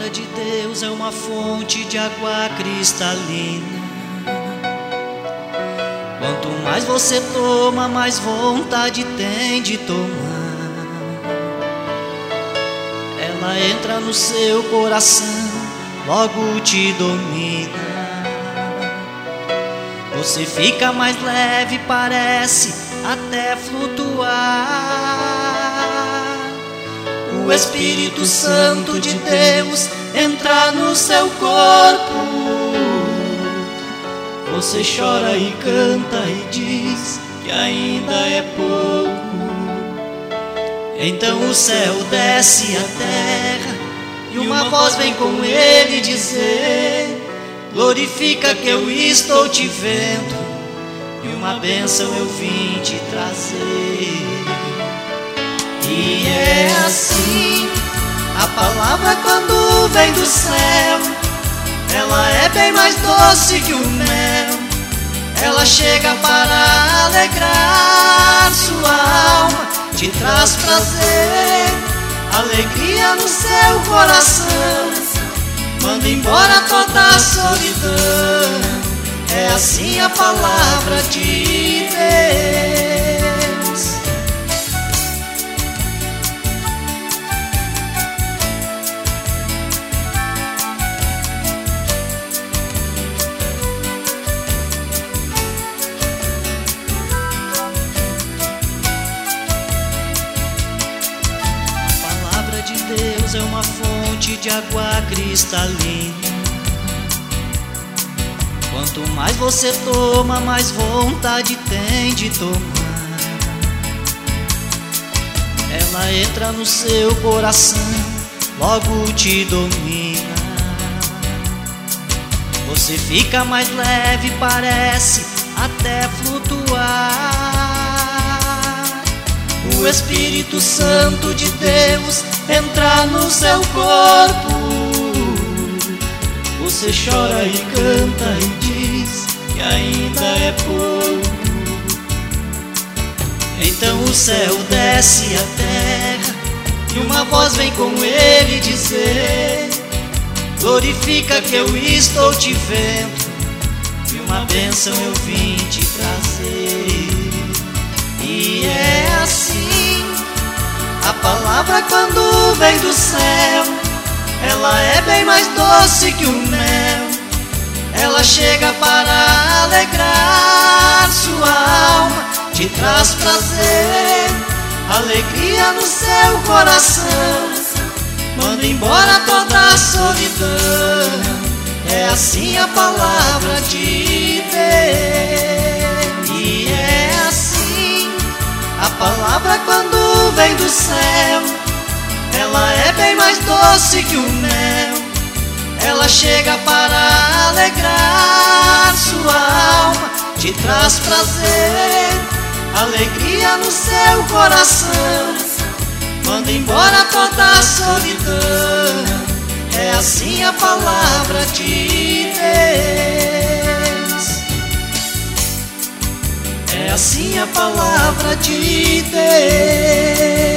palavra de Deus é uma fonte de água cristalina. Quanto mais você toma, mais vontade tem de tomar. Ela entra no seu coração, logo te domina. Você fica mais leve, parece até flutuar. O Espírito Santo de Deus entra no seu corpo. Você chora e canta e diz que ainda é pouco. Então o céu desce à terra e uma voz vem com ele dizer: glorifica que eu estou te vendo, e uma bênção eu vim te trazer. E é assim, a palavra quando vem do céu, ela é bem mais doce que o mel. Ela chega para alegrar sua alma, te traz prazer, alegria no seu coração, manda embora toda a solidão. É assim a palavra de Deus. A palavra de Deus é uma fonte de água cristalina. Quanto mais você toma, mais vontade tem de tomar. Ela entra no seu coração, logo te domina. Você fica mais leve, parece até flutuar. O Espírito Santo de Deus entra no seu corpo. Você chora e canta e diz que ainda é pouco. Então o céu desce à terra e uma voz vem com ele dizer: glorifica que eu estou te vendo, e uma bênção eu vim te trazer. E é assim, a palavra quando vem do céu, ela é bem mais doce que o mel. Ela chega para alegrar sua alma, te traz prazer, alegria no seu coração, manda embora toda a solidão. É assim a palavra de Deus. E é assim, a palavra quando vem do céu, ela é bem mais doce que o mel. Ela chega para alegrar sua alma, te traz prazer, alegria no seu coração, manda embora toda a solidão. É assim a palavra de Deus. É assim a palavra de Deus.